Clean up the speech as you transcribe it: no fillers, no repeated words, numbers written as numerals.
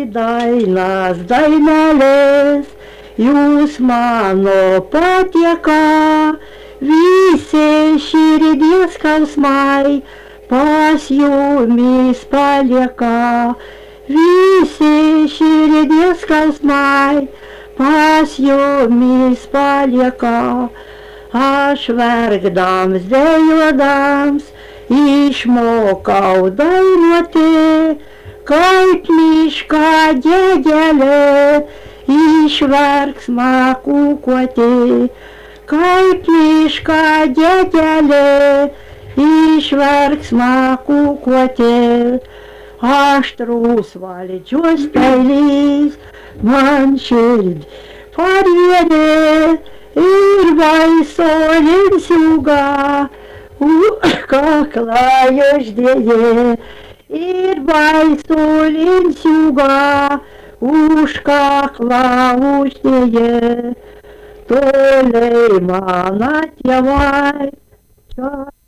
dainas, dainelės, jūs mano patieka, visi širdies skausmai pas jumis palieka. Visi širdies skausmai pas jumis palieka. Aš verkdams, dejuodams, išmokau dainuoti, kaip miška gėgelė, iš verksmą kūkuoti. Kaip miška gėgelė, iš verksmą kūkuoti. Aštrus valdžios peilis man širdį parėmė ir baiso linsiuga kaklą uždėjo. Ir baiso linsiuga už kaklą uždėjo. Toliai mano tėvai čia